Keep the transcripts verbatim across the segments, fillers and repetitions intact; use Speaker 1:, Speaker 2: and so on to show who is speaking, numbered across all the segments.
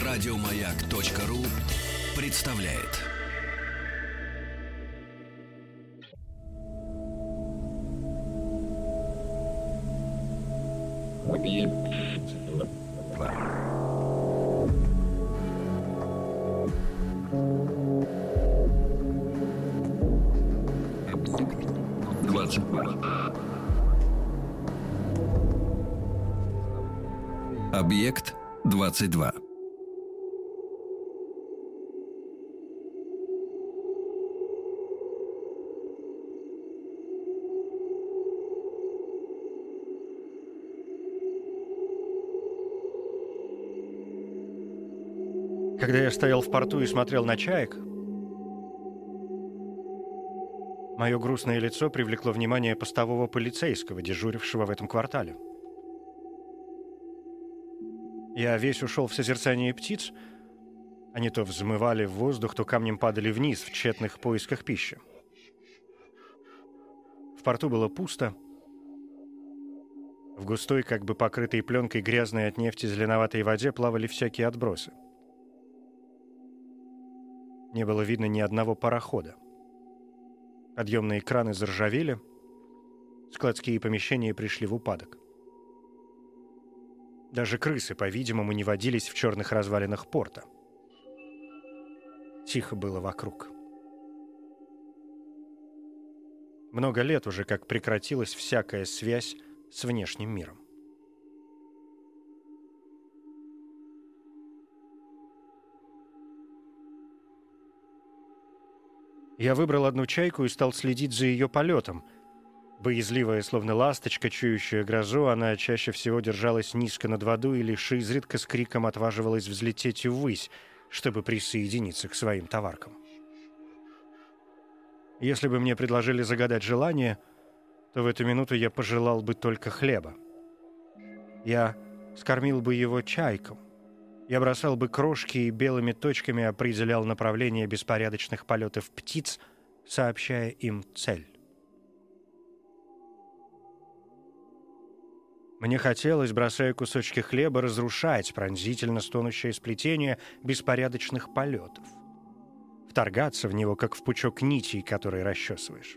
Speaker 1: Радиомаяк.ру представляет. двадцать два. Объект двадцать два.
Speaker 2: Когда я стоял в порту и смотрел на чаек, мое грустное лицо привлекло внимание постового полицейского, дежурившего в этом квартале. Я весь ушел в созерцание птиц. Они то взмывали в воздух, то камнем падали вниз в тщетных поисках пищи. В порту было пусто. В густой, как бы покрытой пленкой грязной от нефти зеленоватой воде плавали всякие отбросы. Не было видно ни одного парохода. Подъемные краны заржавели, складские помещения пришли в упадок. Даже крысы, по-видимому, не водились в черных развалинах порта. Тихо было вокруг. Много лет уже как прекратилась всякая связь с внешним миром. Я выбрал одну чайку и стал следить за ее полетом. Боязливая, словно ласточка, чующая грозу, она чаще всего держалась низко над водой и лишь изредка с криком отваживалась взлететь ввысь, чтобы присоединиться к своим товаркам. Если бы мне предложили загадать желание, то в эту минуту я пожелал бы только хлеба. Я скормил бы его чайкам. Я бросал бы крошки и белыми точками определял направление беспорядочных полетов птиц, сообщая им цель. Мне хотелось, бросая кусочки хлеба, разрушать пронзительно стонущее сплетение беспорядочных полетов, вторгаться в него, как в пучок нитей, который расчесываешь.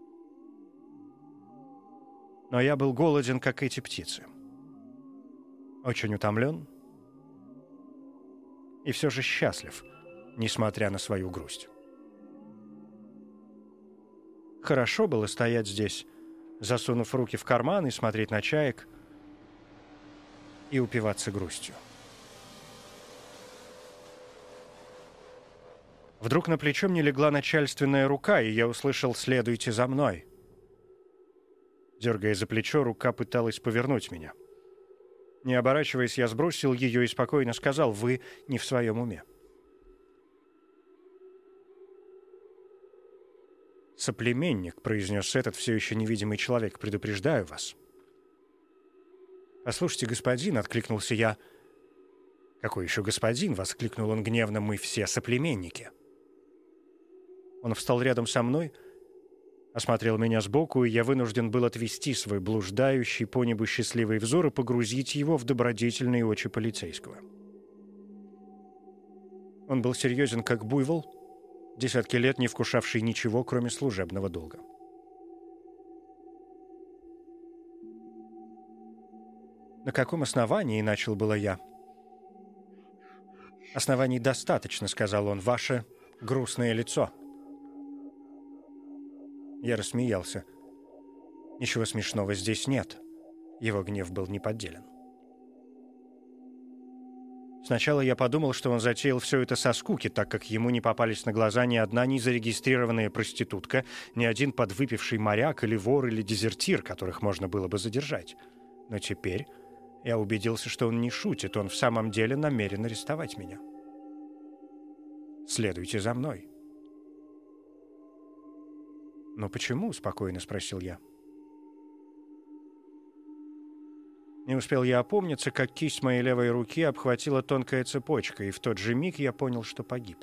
Speaker 2: Но я был голоден, как эти птицы. Очень утомлен и все же счастлив, несмотря на свою грусть. Хорошо было стоять здесь, засунув руки в карман и смотреть на чаек и упиваться грустью. Вдруг на плечо мне легла начальственная рука, и я услышал «следуйте за мной». Дергая за плечо, рука пыталась повернуть меня. Не оборачиваясь, я сбросил ее и спокойно сказал: «Вы не в своем уме». «Соплеменник», — произнес этот все еще невидимый человек, — «предупреждаю вас». «Послушайте, господин», — откликнулся я. «Какой еще господин?» — воскликнул он гневно. «Мы все соплеменники». Он встал рядом со мной, осмотрел меня сбоку, и я вынужден был отвести свой блуждающий по небу счастливый взор и погрузить его в добродетельные очи полицейского. Он был серьезен, как буйвол, десятки лет не вкушавший ничего, кроме служебного долга. «На каком основании?» — начал было я. «Оснований достаточно», — сказал он, — «ваше грустное лицо». Я рассмеялся. «Ничего смешного здесь нет». Его гнев был неподделен. Сначала я подумал, что он затеял все это со скуки, так как ему не попались на глаза ни одна незарегистрированная проститутка, ни один подвыпивший моряк или вор или дезертир, которых можно было бы задержать. Но теперь я убедился, что он не шутит, он в самом деле намерен арестовать меня. «Следуйте за мной». «Но почему?» — спокойно спросил я. Не успел я опомниться, как кисть моей левой руки обхватила тонкая цепочка, и в тот же миг я понял, что погиб.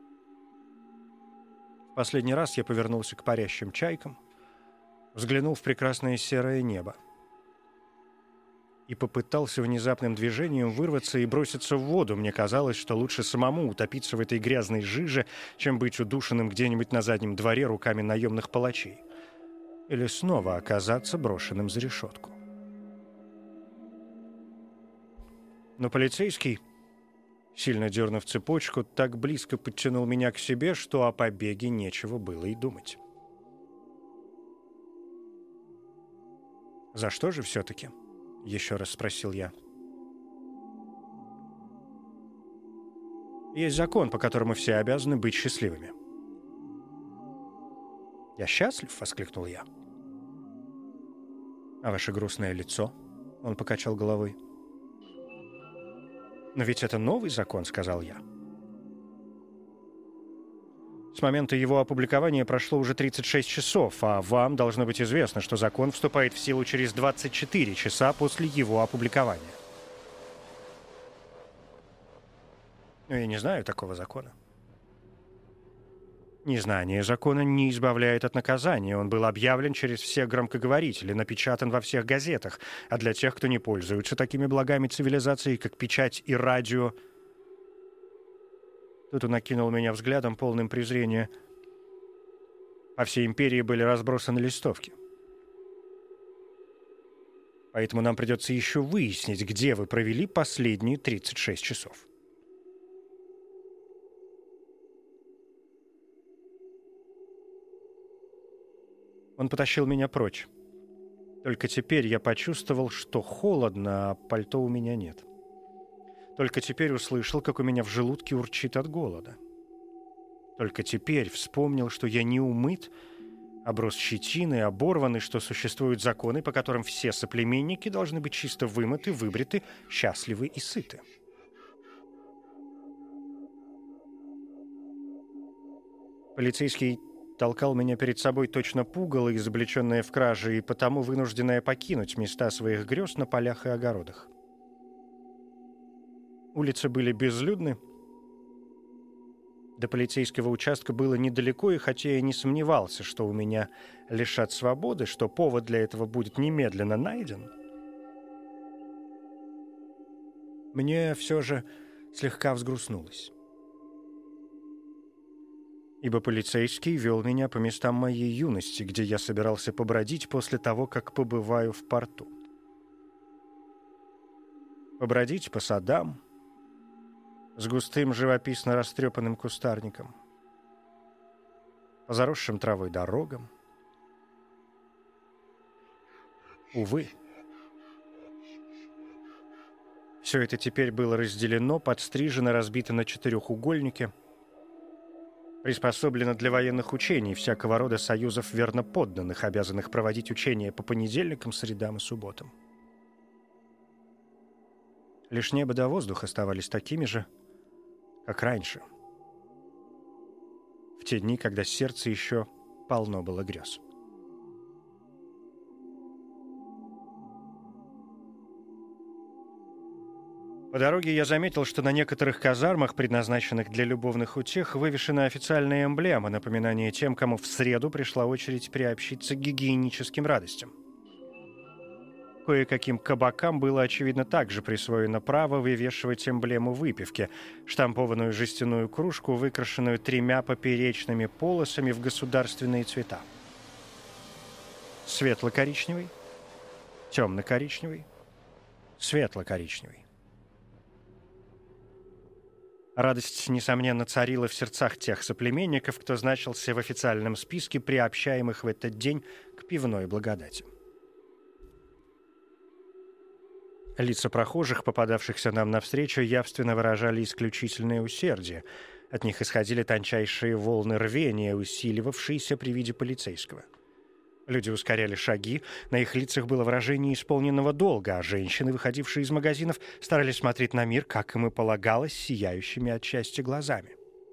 Speaker 2: В последний раз я повернулся к парящим чайкам, взглянул в прекрасное серое небо. и попытался внезапным движением вырваться и броситься в воду. Мне казалось, что лучше самому утопиться в этой грязной жиже, чем быть удушенным где-нибудь на заднем дворе руками наемных палачей. Или снова оказаться брошенным за решетку. Но полицейский, сильно дернув цепочку, так близко подтянул меня к себе, что о побеге нечего было и думать. «За что же все-таки?» — еще раз спросил я. «Есть закон, по которому все обязаны быть счастливыми». «Я счастлив?» — воскликнул я. «А ваше грустное лицо?» — он покачал головой. «Но ведь это новый закон», — сказал я. «С момента его опубликования прошло уже тридцать шесть часов, а вам должно быть известно, что закон вступает в силу через двадцать четыре часа после его опубликования». «Но я не знаю такого закона». «Незнание закона не избавляет от наказания. Он был объявлен через все громкоговорители, напечатан во всех газетах. А для тех, кто не пользуется такими благами цивилизации, как печать и радио...» Тут он окинул меня взглядом, полным презрения. По всей империи были разбросаны листовки. Поэтому нам придется еще выяснить, где вы провели последние тридцать шесть часов. Он потащил меня прочь. Только теперь я почувствовал, что холодно, а пальто у меня нет. Только теперь услышал, как у меня в желудке урчит от голода. Только теперь вспомнил, что я не умыт, оброс щетиной, оборванный, что существуют законы, по которым все соплеменники должны быть чисто вымыты, выбриты, счастливы и сыты. Полицейский толкал меня перед собой точно пугало, изобличенное в краже, и потому вынужденное покинуть места своих грез на полях и огородах. Улицы были безлюдны. До полицейского участка было недалеко, и хотя я не сомневался, что у меня лишат свободы, что повод для этого будет немедленно найден, мне все же слегка взгрустнулось. Ибо полицейский вел меня по местам моей юности, где я собирался побродить после того, как побываю в порту. Побродить по садам, с густым живописно растрепанным кустарником, по заросшим травой дорогам. Увы, все это теперь было разделено, подстрижено, разбито на четырехугольники, приспособлено для военных учений всякого рода союзов верноподданных, обязанных проводить учения по понедельникам, средам и субботам. Лишь небо да воздух оставались такими же, как раньше, в те дни, когда сердце еще полно было грез. По дороге я заметил, что на некоторых казармах, предназначенных для любовных утех, вывешена официальная эмблема, напоминание тем, кому в среду пришла очередь приобщиться к гигиеническим радостям. Кое-каким кабакам было, очевидно, также присвоено право вывешивать эмблему выпивки, штампованную жестяную кружку, выкрашенную тремя поперечными полосами в государственные цвета. Светло-коричневый, темно-коричневый, светло-коричневый. Радость, несомненно, царила в сердцах тех соплеменников, кто значился в официальном списке приобщаемых в этот день к пивной благодати. Лица прохожих, попадавшихся нам навстречу, явственно выражали исключительное усердие. От них исходили тончайшие волны рвения, усиливавшиеся при виде полицейского. Люди ускоряли шаги, на их лицах было выражение исполненного долга, а женщины, выходившие из магазинов, старались смотреть на мир, как им и полагалось, сияющими от счастья глазами.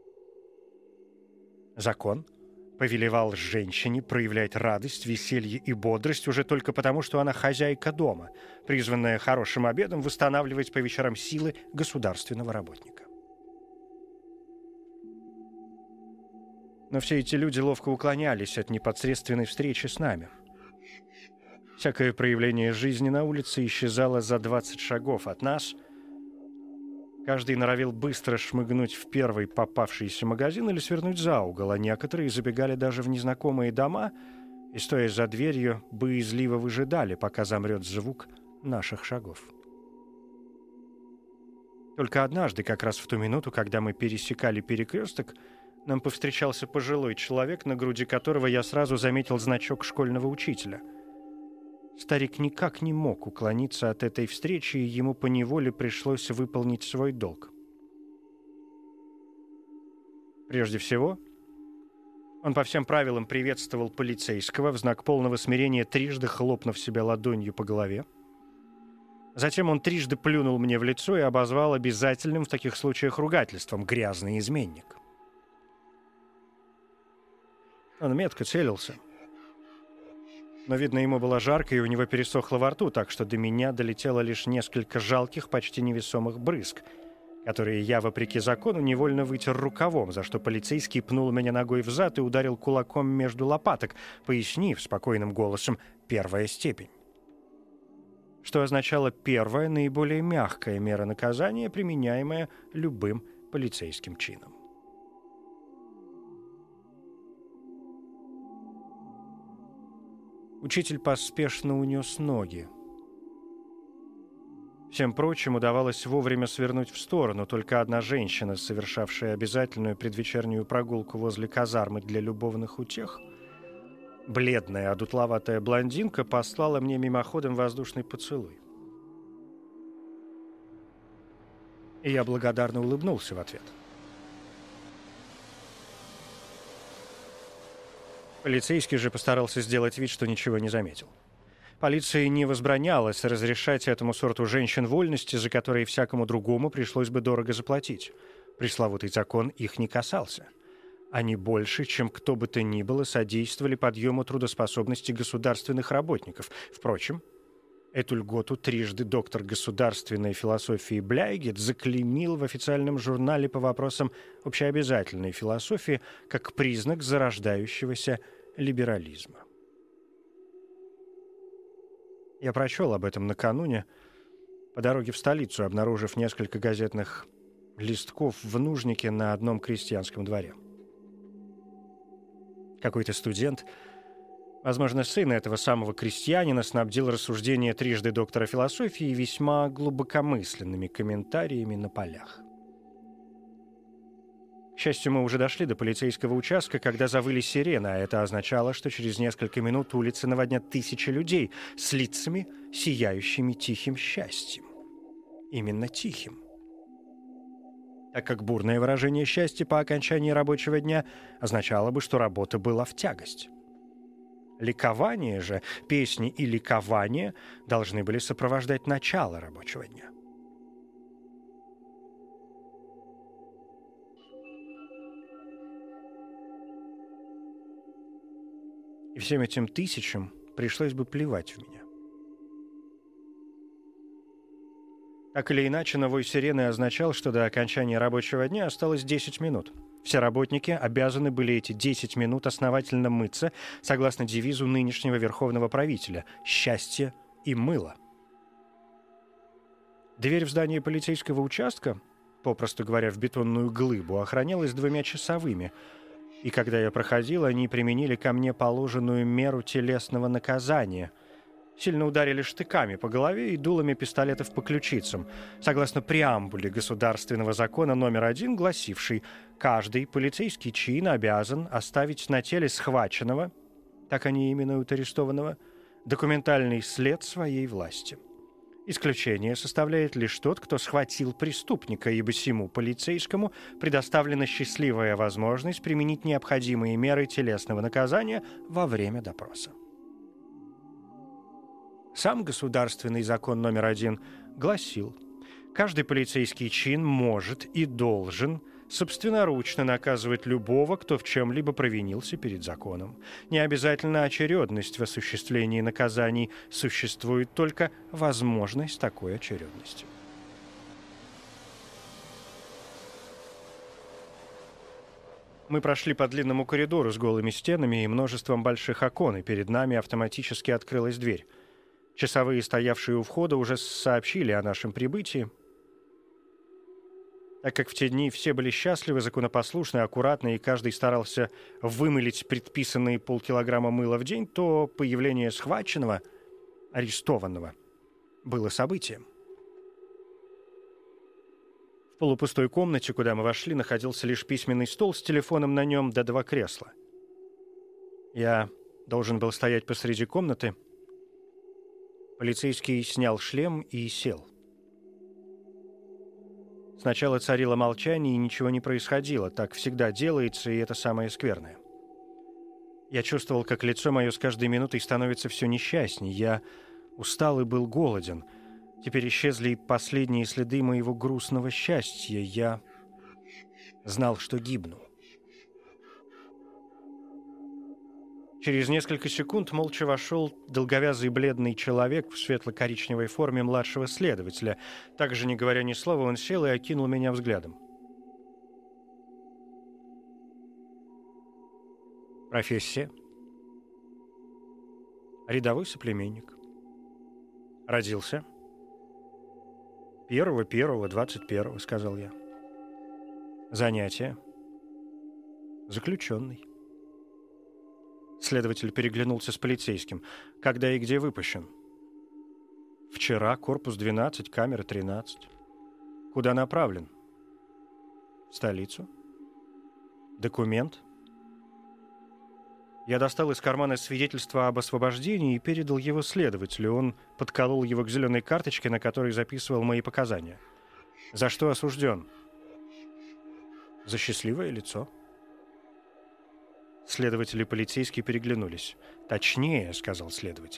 Speaker 2: Закон повелевал женщине проявлять радость, веселье и бодрость уже только потому, что она хозяйка дома, призванная хорошим обедом восстанавливать по вечерам силы государственного работника. Но все эти люди ловко уклонялись от непосредственной встречи с нами. Всякое проявление жизни на улице исчезало за двадцать шагов от нас. Каждый норовил быстро шмыгнуть в первый попавшийся магазин или свернуть за угол, а некоторые забегали даже в незнакомые дома и, стоя за дверью, боязливо выжидали, пока замрет звук наших шагов. Только однажды, как раз в ту минуту, когда мы пересекали перекресток, нам повстречался пожилой человек, на груди которого я сразу заметил значок школьного учителя. Старик никак не мог уклониться от этой встречи, и ему поневоле пришлось выполнить свой долг. Прежде всего, он по всем правилам приветствовал полицейского в знак полного смирения, трижды хлопнув себя ладонью по голове. Затем он трижды плюнул мне в лицо и обозвал обязательным в таких случаях ругательством «грязный изменник». Он метко целился. Но, видно, ему было жарко, и у него пересохло во рту, так что до меня долетело лишь несколько жалких, почти невесомых брызг, которые я, вопреки закону, невольно вытер рукавом, за что полицейский пнул меня ногой в зад и ударил кулаком между лопаток, пояснив спокойным голосом «первая степень», что означало «первая, наиболее мягкая мера наказания, применяемая любым полицейским чином». Учитель поспешно унес ноги. Всем прочим удавалось вовремя свернуть в сторону. Только одна женщина, совершавшая обязательную предвечернюю прогулку возле казармы для любовных утех, бледная, одутловатая блондинка, послала мне мимоходом воздушный поцелуй. И я благодарно улыбнулся в ответ. Полицейский же постарался сделать вид, что ничего не заметил. Полиции не возбранялось разрешать этому сорту женщин вольности, за которые всякому другому пришлось бы дорого заплатить. Пресловутый закон их не касался. Они больше, чем кто бы то ни было, содействовали подъему трудоспособности государственных работников. Впрочем, эту льготу трижды доктор государственной философии Бляйгет заклеймил в официальном журнале по вопросам общеобязательной философии как признак зарождающегося либерализма. Я прочел об этом накануне по дороге в столицу, обнаружив несколько газетных листков в нужнике на одном крестьянском дворе. Какой-то студент, возможно, сын этого самого крестьянина, снабдил рассуждения трижды доктора философии весьма глубокомысленными комментариями на полях. К счастью, мы уже дошли до полицейского участка, когда завыли сирены, а это означало, что через несколько минут улицы наводнят тысячи людей с лицами, сияющими тихим счастьем. Именно тихим. Так как бурное выражение счастья по окончании рабочего дня означало бы, что работа была в тягость. Ликование же, песни и ликование должны были сопровождать начало рабочего дня. И всем этим тысячам пришлось бы плевать в меня. Так или иначе, но вой сирены означал, что до окончания рабочего дня осталось десять минут. Все работники обязаны были эти десять минут основательно мыться, согласно девизу нынешнего верховного правителя «Счастье и мыло». Дверь в здание полицейского участка, попросту говоря, в бетонную глыбу, охранялась двумя часовыми, и когда я проходил, они применили ко мне положенную меру телесного наказания. Сильно ударили штыками по голове и дулами пистолетов по ключицам, согласно преамбуле государственного закона номер один, гласившей: каждый полицейский чин обязан оставить на теле схваченного, так они именуют арестованного, документальный след своей власти. Исключение составляет лишь тот, кто схватил преступника, ибо сему полицейскому предоставлена счастливая возможность применить необходимые меры телесного наказания во время допроса. Сам государственный закон номер один гласил: каждый полицейский чин может и должен собственноручно наказывать любого, кто в чем-либо провинился перед законом. Не обязательно очередность в осуществлении наказаний, существует только возможность такой очередности. Мы прошли по длинному коридору с голыми стенами и множеством больших окон, и перед нами автоматически открылась дверь. Часовые, стоявшие у входа, уже сообщили о нашем прибытии. Так как в те дни все были счастливы, законопослушны, аккуратны, и каждый старался вымылить предписанные полкилограмма мыла в день, то появление схваченного, арестованного, было событием. В полупустой комнате, куда мы вошли, находился лишь письменный стол с телефоном на нем да два кресла. Я должен был стоять посреди комнаты. Полицейский снял шлем и сел. Сначала царило молчание, и ничего не происходило. Так всегда делается, и это самое скверное. Я чувствовал, как лицо мое с каждой минутой становится все несчастней. Я устал и был голоден. Теперь исчезли и последние следы моего грустного счастья. Я знал, что гибну. Через несколько секунд молча вошел долговязый бледный человек в светло-коричневой форме младшего следователя. Также, не говоря ни слова, он сел и окинул меня взглядом. Профессия. Рядовой соплеменник. Родился. Первого, первого, двадцать первого, сказал я. Занятие. Заключенный. Следователь переглянулся с полицейским. Когда и где выпущен? Вчера, корпус двенадцать, камера тринадцать. Куда направлен? В столицу. Документ? Я достал из кармана свидетельство об освобождении и передал его следователю. Он подколол его к зеленой карточке, на которой записывал мои показания. За что осужден? За счастливое лицо. Следователь и полицейский переглянулись. «Точнее», — сказал следователь.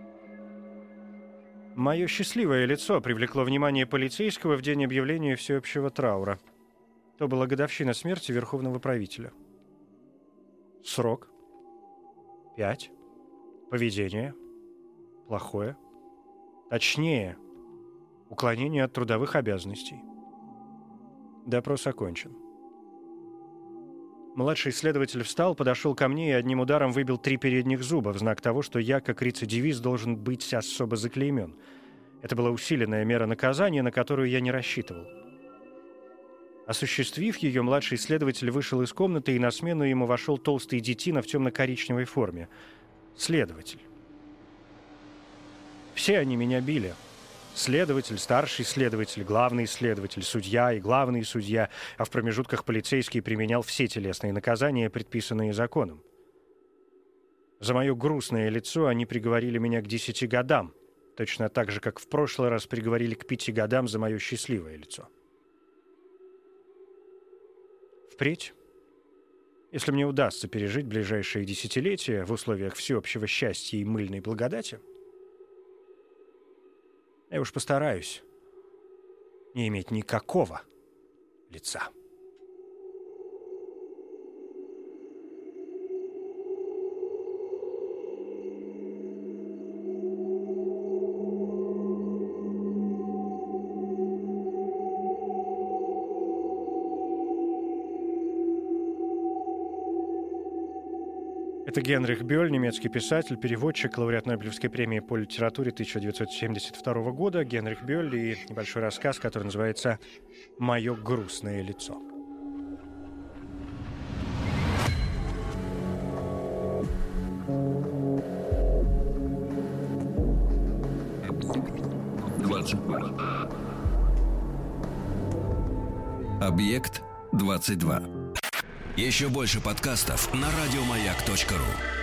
Speaker 2: Мое счастливое лицо привлекло внимание полицейского в день объявления всеобщего траура. То была годовщина смерти верховного правителя. Срок. Пять. Поведение. Плохое. Точнее. Уклонение от трудовых обязанностей. Допрос окончен. Младший следователь встал, подошел ко мне и одним ударом выбил три передних зуба в знак того, что я, как рецидивист, должен быть особо заклеймен. Это была усиленная мера наказания, на которую я не рассчитывал. Осуществив ее, младший следователь вышел из комнаты, и на смену ему вошел толстый детина в темно-коричневой форме. Следователь. Все они меня били. Следователь, старший следователь, главный следователь, судья и главный судья, а в промежутках полицейский применял все телесные наказания, предписанные законом. За мое грустное лицо они приговорили меня к десяти годам, точно так же, как в прошлый раз приговорили к пяти годам за мое счастливое лицо. Впредь, если мне удастся пережить ближайшие десятилетия в условиях всеобщего счастья и мыльной благодати, я уж постараюсь не иметь никакого лица. Это Генрих Бёль, немецкий писатель, переводчик, лауреат Нобелевской премии по литературе тысяча девятьсот семьдесят второго года. Генрих Бёль и небольшой рассказ, который называется «Мое грустное лицо».
Speaker 1: двадцать два. Объект двадцать два. Еще больше подкастов на радиомаяк точка ру.